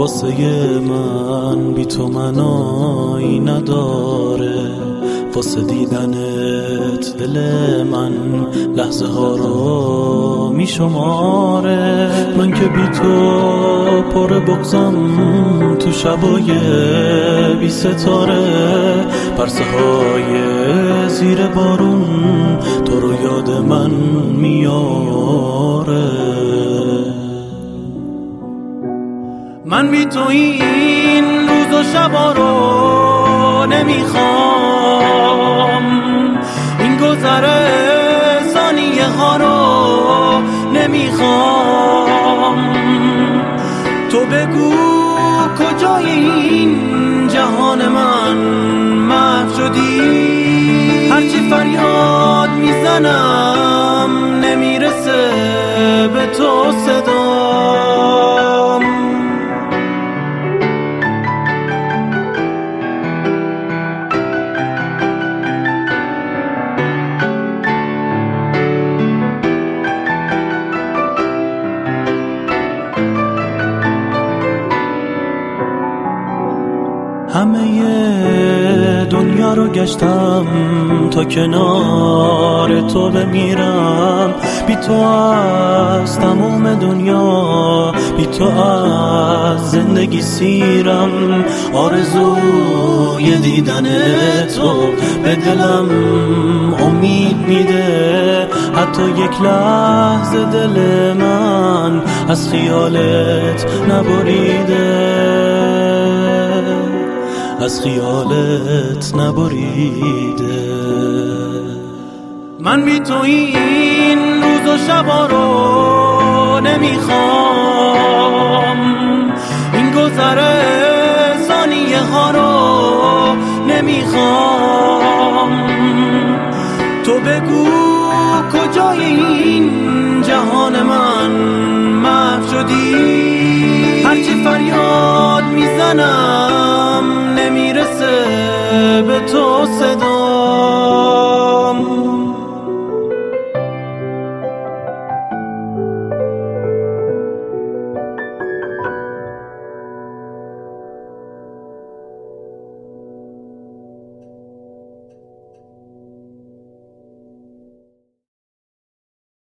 واسه من بی تو منایی نداره، واسه دیدنت دل من لحظه ها رو می شماره. من که بی تو پر بغضم تو شبای بی ستاره، پرسه های زیر بارون تو رو یاد من میاره. من بی تو این روز و شبا رو نمیخوام، این گذره ثانیه ها رو نمیخوام. تو بگو کجای این جهان من محو شدی، هرچی فریاد میزنم نمیرسه به تو صدام. همه دنیا رو گشتم تا کنار تو بمیرم، بی تو از تموم دنیا، بی تو از زندگی سیرم. آرزوی دیدن تو به دلم امید میده، حتی یک لحظه دل من از خیالت نبریده، از خیالت نبریده. من بی تو این روز و شبا رو نمیخوام، این گذره ثانیه ها رو نمیخوام. تو بگو کجای این جهان من محو شدی، هرچی فریاد میزنم نمیرسه به تو صدا.